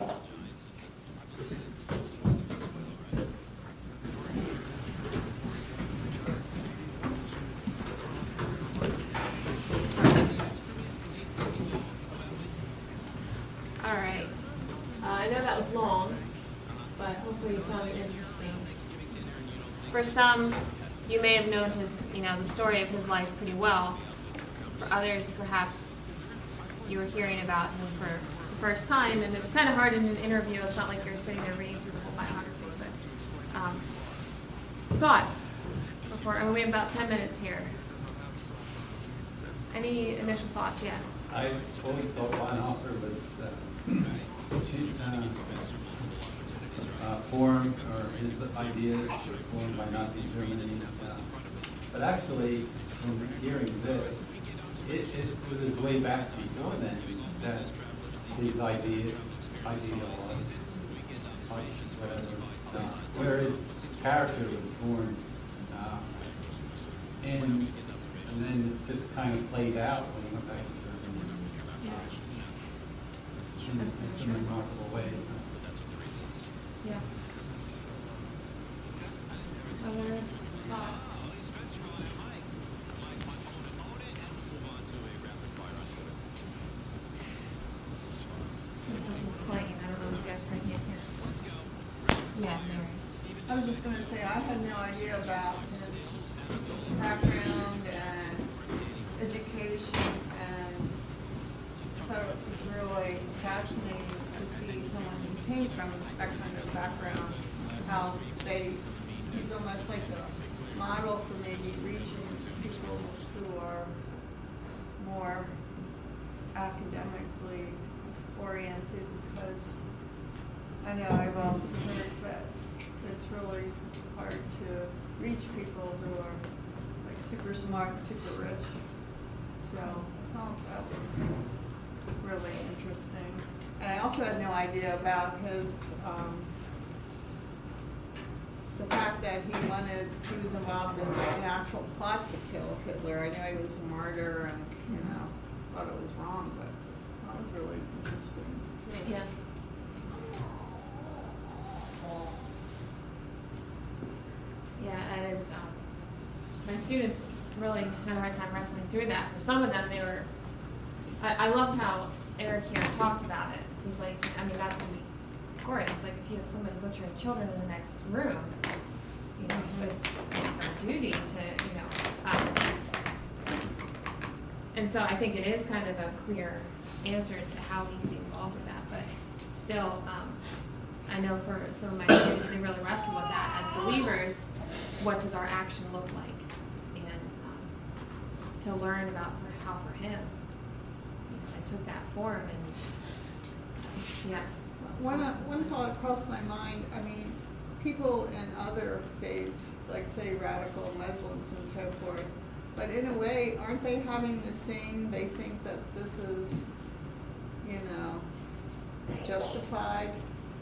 All right. Uh, I know that was long, but hopefully you found it interesting. For some, you may have known his, you know, the story of his life pretty well. For others, perhaps you were hearing about him for the first time, and it's kind of hard in an interview. It's not like you're sitting there reading through the whole biography, but um, thoughts before, and we have about ten minutes here. Any initial thoughts? Yeah. I always thought Bonhoeffer was uh, uh, uh, formed, or his ideas were formed by Nazi Germany. Uh, but actually, from hearing this, it, it was way back before then that these ideas, ideals, whatever, uh, where his character was born, uh, and, and then it just kind of played out when he went back to Germany. In, in some remarkable ways. Yeah. Other thoughts? Something's playing. I don't know if you guys can hear. Yeah, Mary. I was just gonna say, I had no idea about his background and education, and thought it was really fascinating to see someone who came from that kind of background, how they, he's almost like a model for maybe reaching people who are more academically oriented, because I know I've often heard that it's really hard to reach people who are like super smart, super rich. So I thought that was really interesting. And I also had no idea about his, um, the fact that he wanted, he was involved in an actual plot to kill Hitler. I know he was a martyr and, you know, thought it was wrong, but that was really interesting. Yeah. Yeah, it is. Um, my students really had a hard time wrestling through that. For some of them, they were. I, I loved how Eric here talked about it. He's like, I mean, that's gonna be gorgeous. Like, if you have somebody butchering children in the next room, you know, it's it's our duty to, you know. Um, and so I think it is kind of a clear answer to how he can be involved with that. But still, um, I know for some of my students, they really wrestle with that as believers. What does our action look like? And um, to learn about for, how for him, you know, I took that form and yeah. One, uh, one thought crossed my mind, I mean, people in other faiths, like say radical Muslims and so forth, but in a way, aren't they having the same, they think that this is, you know, justified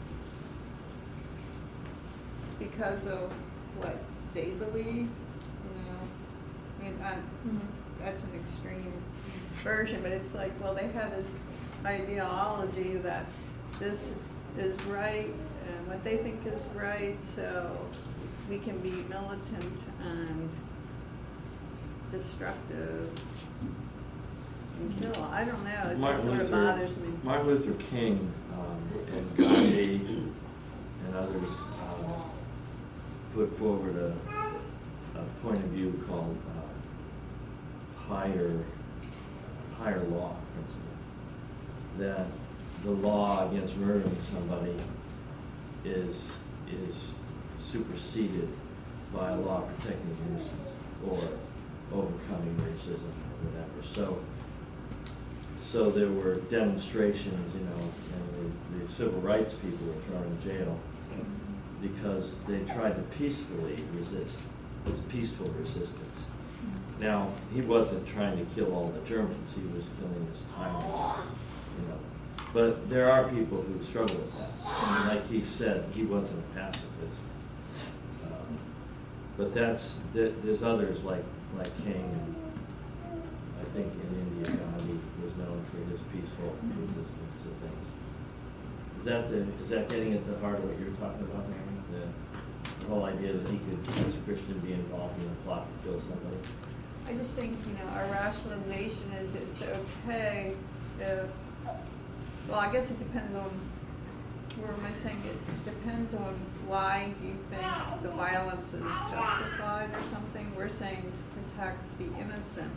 because of what they believe, you know? I mean, I'm, Mm-hmm. that's an extreme version, but it's like, well, they have this ideology that this is right and what they think is right, so we can be militant and destructive and kill. I don't know, it just Martin sort of Luther, bothers me. Martin Luther King um, and Gandhi and others um, put forward a, a point of view called uh, higher, higher law principle. That the law against murdering somebody is is superseded by a law protecting innocence or overcoming racism or whatever. So, so there were demonstrations, you know, and the, the civil rights people were thrown in jail because they tried to peacefully resist. It was peaceful resistance. Now, he wasn't trying to kill all the Germans. He was killing his tyrants, you know. But there are people who struggle with that. And like he said, he wasn't a pacifist. Um, but that's, th there's others like, like King, and I think in India, Gandhi was known for his peaceful resistance to things. Is that the, is that getting at the heart of what you're talking about, Mary? The, the whole idea that he could, as a Christian, be involved in a plot to kill somebody? I just think, you know, our rationalization is it's okay if, well, I guess it depends on, where am I saying it depends on why you think the violence is justified or something. We're saying protect the innocent.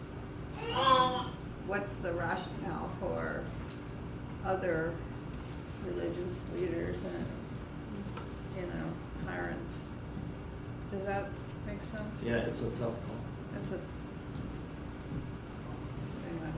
What's the rationale for other religious leaders and, you know, tyrants? Does that make sense? Yeah, it's a tough call. That's a, anyway.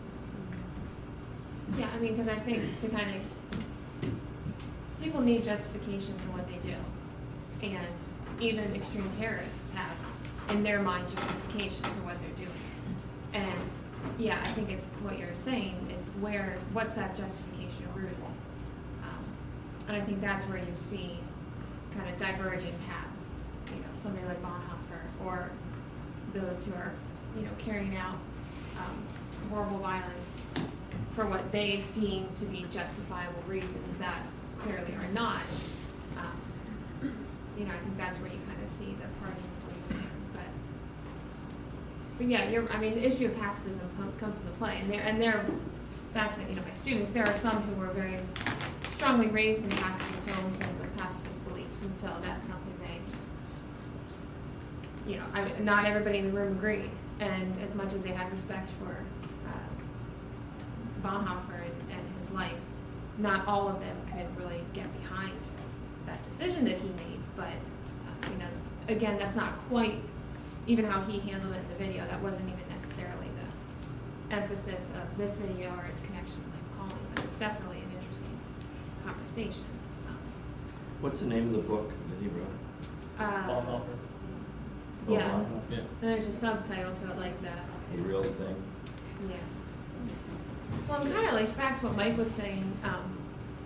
Yeah, I mean, because I think to kind of, people need justification for what they do. And even extreme terrorists have, in their mind, justification for what they're doing. And yeah, I think it's what you're saying, it's where, what's that justification rooted in? Um, and I think that's where you see kind of diverging paths. You know, somebody like Bonhoeffer, or those who are, you know, carrying out um, horrible violence for what they deem to be justifiable reasons that clearly are not. Um, you know, I think that's where you kind of see the parting of the ways there. But, but yeah, you're, I mean, the issue of pacifism com- comes into play, and there, and there, back to, you know, my students, there are some who were very strongly raised in pacifist homes and with pacifist beliefs, and so that's something they, you know, I mean, not everybody in the room agreed, and as much as they had respect for uh, Bonhoeffer and, and his life, not all of them could really get behind that decision that he made. But uh, you know, again, that's not quite even how he handled it in the video. That wasn't even necessarily the emphasis of this video or its connection with Life Calling, but it's definitely an interesting conversation. Um, What's the name of the book that he wrote? uh, Oh, yeah, Bonhoeffer? Yeah. and there's a subtitle to it like that. The real thing. Yeah. Well, I'm kind of like back to what Mike was saying, um,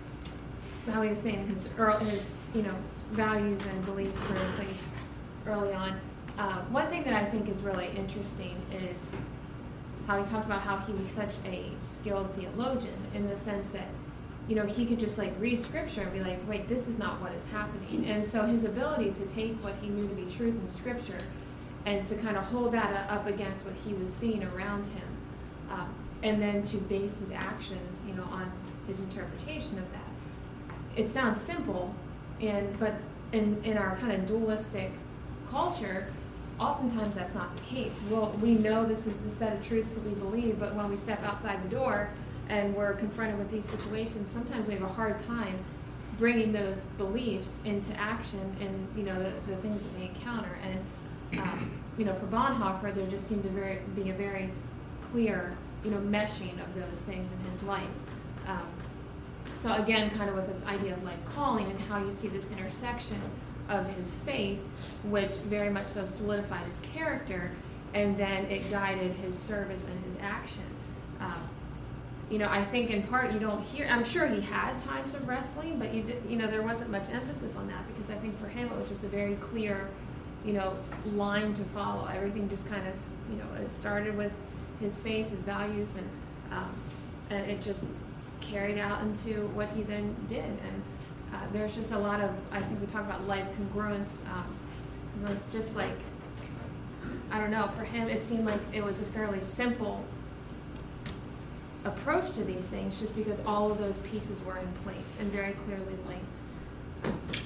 how he was saying his earl, his you know values and beliefs were in place early on. Uh, one thing that I think is really interesting is how he talked about how he was such a skilled theologian in the sense that, you know, he could just like read scripture and be like, wait, this is not what is happening. And so his ability to take what he knew to be truth in scripture and to kind of hold that up against what he was seeing around him, uh, and then to base his actions, you know, on his interpretation of that. It sounds simple, and but in, in our kind of dualistic culture, oftentimes that's not the case. Well, we know this is the set of truths that we believe, but when we step outside the door and we're confronted with these situations, sometimes we have a hard time bringing those beliefs into action and, you know, the, the things that we encounter. And, um, you know, for Bonhoeffer, there just seemed to very, be a very clear, you know, meshing of those things in his life. Um, so again, kind of with this idea of like calling and how you see this intersection of his faith, which very much so solidified his character, and then it guided his service and his action. Um, you know, I think in part you don't hear, I'm sure he had times of wrestling, but you did, you know, there wasn't much emphasis on that because I think for him it was just a very clear, you know, line to follow. Everything just kind of, you know, it started with his faith, his values, and um, and it just carried out into what he then did. And uh, there's just a lot of, I think we talk about life congruence, um, you know, just like, I don't know, for him it seemed like it was a fairly simple approach to these things just because all of those pieces were in place and very clearly linked.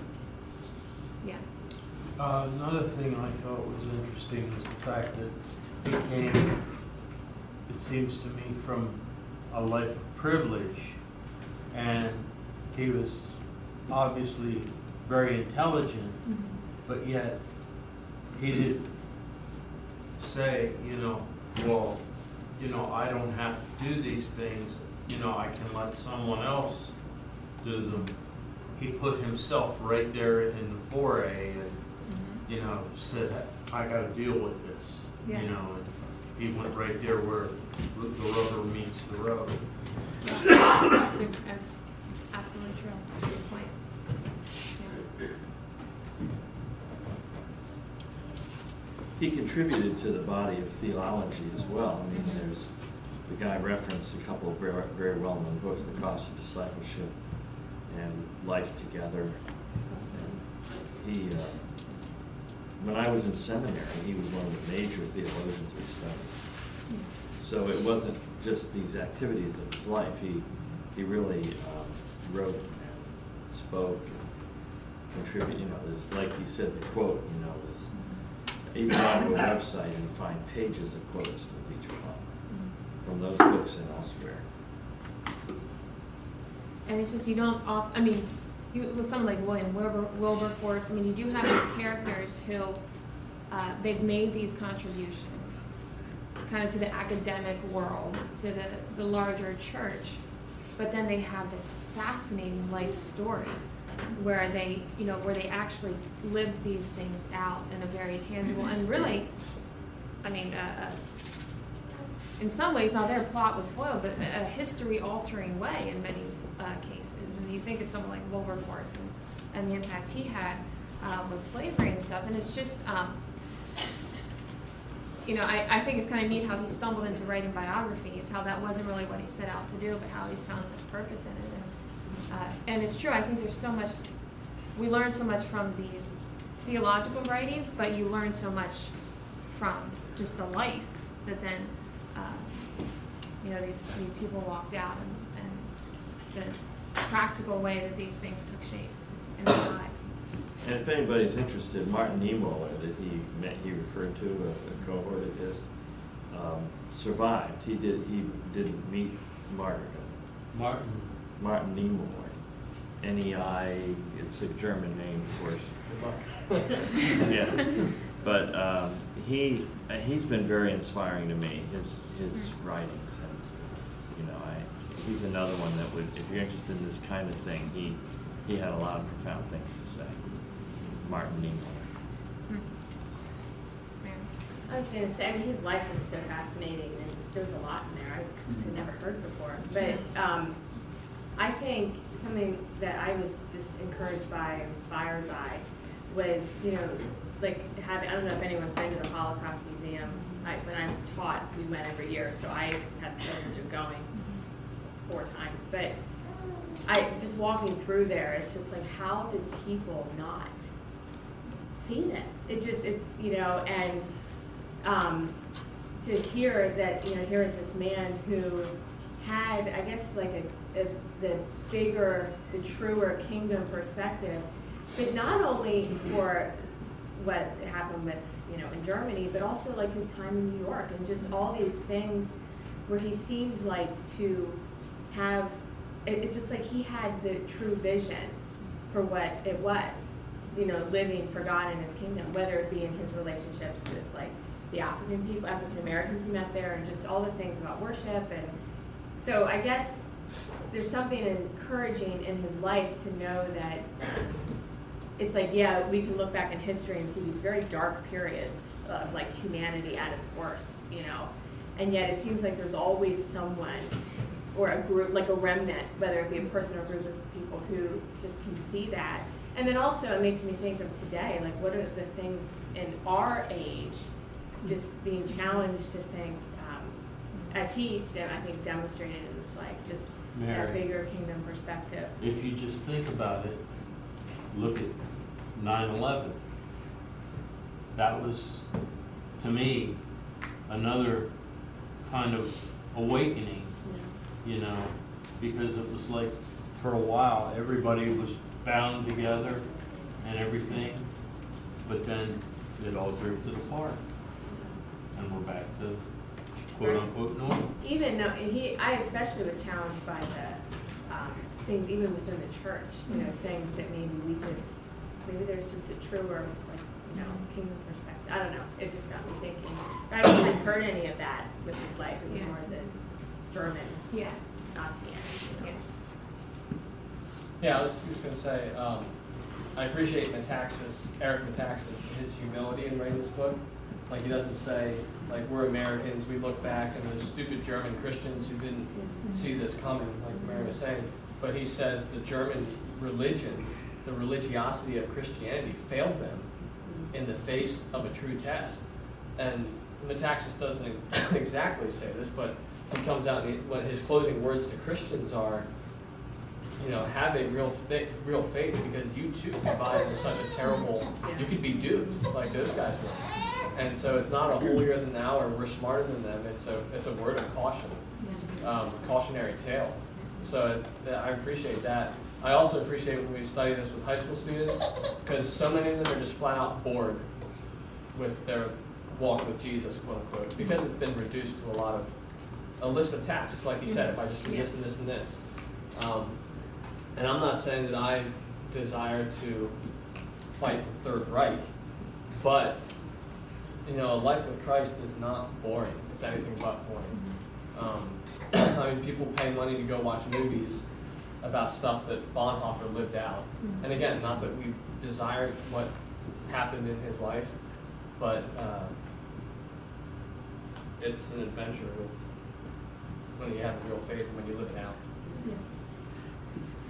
Yeah. Uh, another thing I thought was interesting was the fact that he came, it seems to me, from a life of privilege, and he was obviously very intelligent, Mm-hmm. but yet he did say, you know, well, you know, I don't have to do these things, you know, I can let someone else do them. He put himself right there in the foray and, Mm-hmm. you know, said, I gotta deal with this, Yeah. you know, and he went right there where the rubber meets the road. Yeah. That's, that's absolutely true. That's a good point. Yeah. He contributed to the body of theology as well. I mean, there's, the guy referenced a couple of very, very well-known books, The Cost of Discipleship and Life Together. And he, uh, when I was in seminary, he was one of the major theologians we studied. So it wasn't just these activities of his life. He, he really um, wrote and spoke and contributed. You know, there's, like he said, the quote, you know, was, even on the website and find pages of quotes from each one, from those books and elsewhere. And it's just, you don't off, I mean, you, with someone like William Wilber, Wilberforce, I mean, you do have these characters who, uh, they've made these contributions kind of to the academic world, to the, the larger church, but then they have this fascinating life story where they, you know, where they actually lived these things out in a very tangible and really, I mean, uh, in some ways, now their plot was foiled, but a history-altering way in many uh, cases. And you think of someone like Wilberforce, and and the impact he had uh, with slavery and stuff. And it's just, um, you know, I, I think it's kind of neat how he stumbled into writing biographies, how that wasn't really what he set out to do, but how he's found such purpose in it. And, uh, and it's true, I think there's so much, we learn so much from these theological writings, but you learn so much from just the life that then, uh, you know, these these people walked out, and, and the practical way that these things took shape in their lives. And if anybody's interested, Martin Niemöller, that he met, he referred to, a, a cohort of his, um, survived. He did. He didn't meet martyrdom. Martin. Martin Niemöller, N E I. It's a German name, of course. Yeah, but um, he uh, he's been very inspiring to me. His his writings, and you know, I he's another one that would, if you're interested in this kind of thing, he he had a lot of profound things to say. Martin Niemöller. I was going to say, I mean, his life is so fascinating, and there's a lot in there I just had never heard before. But um, I think something that I was just encouraged by and inspired by was, you know, like having, I don't know if anyone's been to the Holocaust Museum. I, when I'm taught, we went every year, so I had the privilege of going four times. But I just walking through there, it's just like, how did people not see this? It just, it's, you know, and um, to hear that, you know, here is this man who had, I guess, like a, a the bigger, the truer kingdom perspective, but not only for what happened with, you know, in Germany, but also like his time in New York and just all these things where he seemed like to have, it, it's just like he had the true vision for what it was, you know, living for God in his kingdom, whether it be in his relationships with like the African people, African Americans he met there, and just all the things about worship. And so I guess there's something encouraging in his life to know that it's like, yeah, we can look back in history and see these very dark periods of like humanity at its worst, you know, and yet it seems like there's always someone or a group, like a remnant, whether it be a person or a group of people who just can see that. And then also it makes me think of today, like what are the things in our age just being challenged to think, um, as he, I think, demonstrated in this, like, just Mary, that bigger kingdom perspective. if you just think about it, look at nine eleven. That was, to me, another kind of awakening, Yeah. you know, because it was like, for a while, everybody was bound together and everything, but then it all drifted apart. And we're back to quote unquote normal. Even though he, I especially was challenged by the um, things even within the church, you know, things that maybe we just, maybe there's just a truer, like, you know, kingdom perspective. I don't know. It just got me thinking. I haven't really heard any of that with his life. It was Yeah. more the German Yeah. Nazi energy. You know? Yeah, I was just going to say, um, I appreciate Metaxas, Eric Metaxas, his humility in writing this book. Like, he doesn't say, like, we're Americans, we look back and those stupid German Christians who didn't Mm-hmm. see this coming, like Mary was saying. But he says the German religion, the religiosity of Christianity failed them in the face of a true test. And Metaxas doesn't exactly say this, but he comes out and he, what his closing words to Christians are, you know, have a real thick, real faith, because you too could buy into such a terrible, you could be duped like those guys were. And so it's not a holier than thou or we're smarter than them. It's a it's a word of caution, um, cautionary tale. So it, I appreciate that. I also appreciate when we study this with high school students, because so many of them are just flat out bored with their walk with Jesus, quote unquote, because it's been reduced to a lot of a list of tasks, like you said, if I just do this and this and this. Um, and I'm not saying that I desire to fight the Third Reich, but you know, a life with Christ is not boring. It's anything but boring. Um, I mean, people pay money to go watch movies about stuff that Bonhoeffer lived out. And again, not that we desire what happened in his life, but uh, it's an adventure with when you have real faith and when you live it out.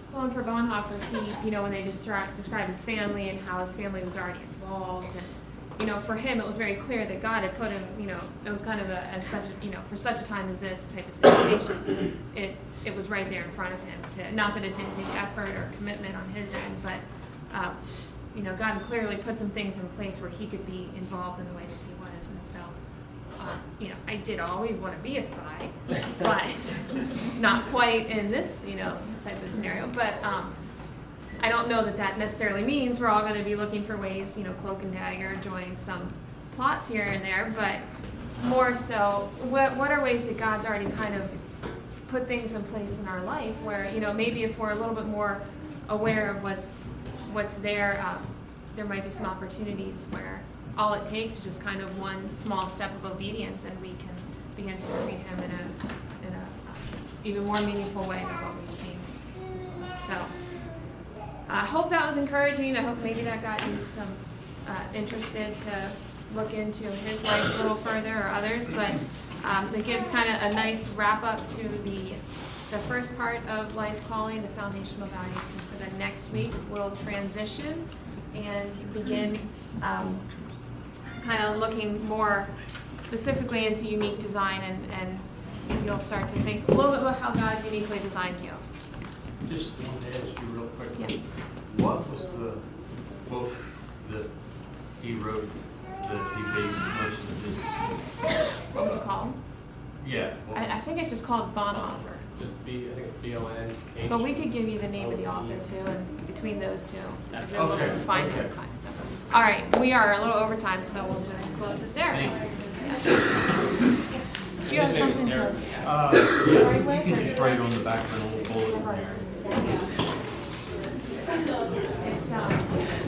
Well, and for Bonhoeffer, he, you know, when they describe, describe his family and how his family was already involved, and, you know, for him, it was very clear that God had put him, you know, it was kind of a, as such, a, you know, for such a time as this type of situation, it, it was right there in front of him to, not that it didn't take effort or commitment on his end, but, um, you know, God clearly put some things in place where he could be involved in the way that he was, and so, um, you know, I did always want to be a spy, but not quite in this, you know, type of scenario, but, um, I don't know that that necessarily means we're all going to be looking for ways, you know, cloak and dagger, join some plots here and there, but more so, what, what are ways that God's already kind of put things in place in our life where, you know, maybe if we're a little bit more aware of what's what's there, um, there might be some opportunities where all it takes is just kind of one small step of obedience and we can begin serving Him in a, in a even more meaningful way than what we've seen this week. So. I hope that was encouraging. I hope maybe that got you some uh, interested to look into his life a little further or others. But um, it gives kind of a nice wrap up to the the first part of Life Calling, the foundational values. And so then next week we'll transition and begin um, kind of looking more specifically into unique design, and, and you'll start to think a little bit about how God's uniquely designed you. Just wanted to ask you real quickly, Yeah. what was the book that he wrote that he based most of his? What was it called? Yeah. well, I, I think it's just called Bonhoeffer. Just B, I think it's B O N H. But we could give you the name of the author too, and between those two, if you're looking to Okay, find okay. it. So, all right, we are a little over time, so we'll just close it there. Thank you. Do you have something to? Uh, yeah, you can just write on the back of an old bulletin there. It's, um,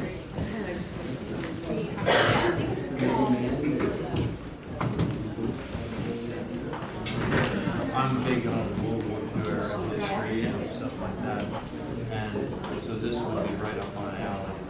I'm big on World War Two era history and stuff like that, and so this would be right up my alley.